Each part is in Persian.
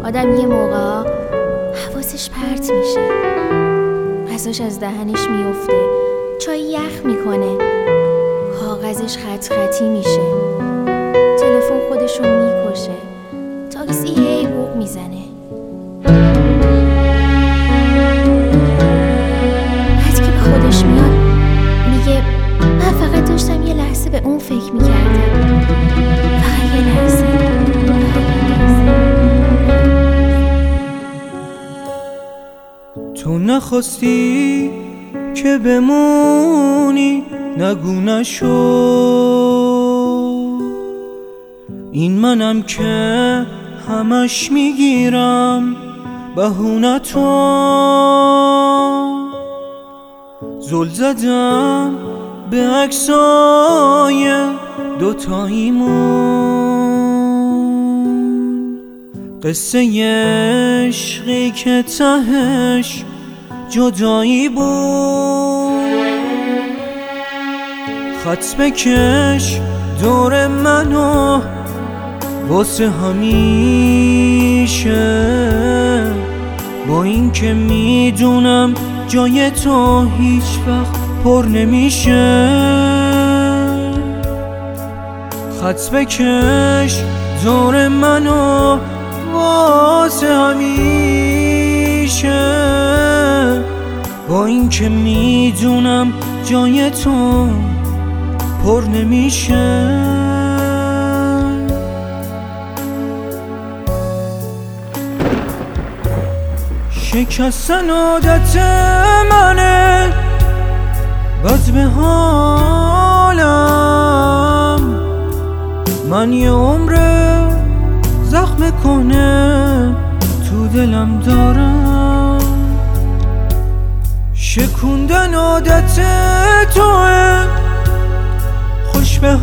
آدم یه موقع حواسش پرت میشه، غذاش از دهنش میفته، چای یخ میکنه، کاغذش خط خطی میشه، تلفن خودشو میکشه، تاکسی هی بوق میزنه. بعد که به خودش میاد میگه من فقط داشتم یه لحظه به اون فکر میکردم، فقط یه لحظه. تو نخواستی که بمونی، نگو نشو، این منم که همش میگیرم بهونتو. زل زدم به عکسای دوتاییمون، قصه عشقی که تهش جدایی بود. خط بکش دور منو واسه همیشه، با این که میدونم جای تو هیچ وقت پر نمیشه. خط بکش دور منو واسه همیشه، با این که میدونم جای تو پر نمیشه. شکستن عادت منه، بد به حالم، من یه عمره زخم کنه تو دلم دارم. شکوندن عادت توه، خوش به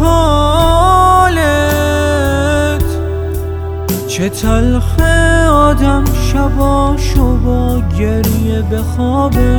حالت، چه تلخه آدم شباشو با گریه بخوابه.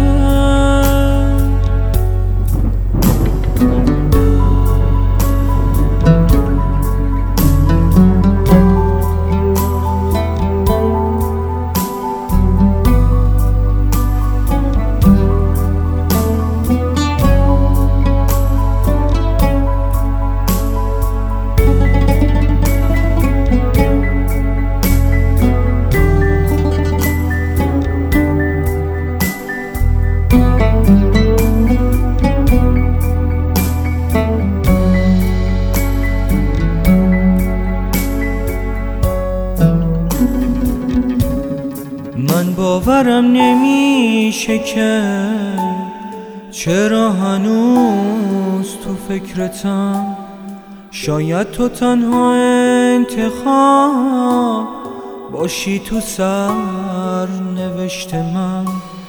من باورم نمیشه که چرا هنوز تو فکرتم، شاید تو تنها انتخاب باشی تو سر نوشته من.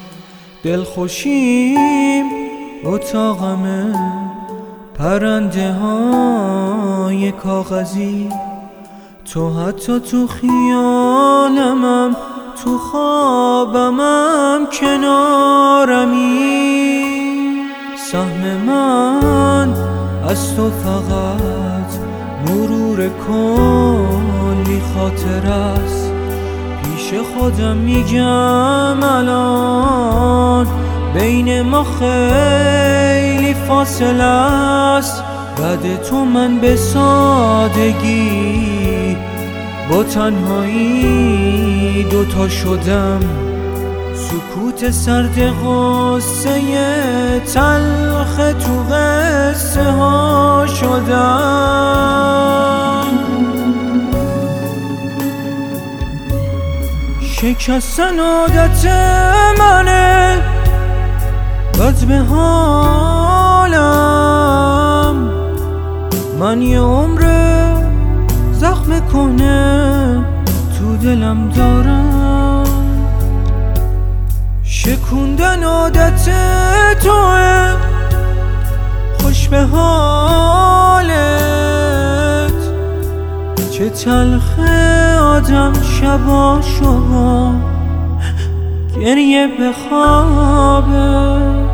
دلخوشیم اتاقمه، پرنده های کاغذی، تو حتی تو خیالمم، تو خوابمم کنارمی. سهم من از تو فقط مرور کلی خاطر است، پیش خودم میگم الان بین ما خیلی فاصله است. بعد تو من به سادگی با تنهایی دوتا شدم، سکوت سرد غصه تلخ تو قصه ها شدم. شکستن عادت منه، بد به حالم، من یه عمره زخم کنه تو دلم دارم. شکوندن عادت توه، خوش به حالت، چه تلخه آدم شباشو گریه بخوابه.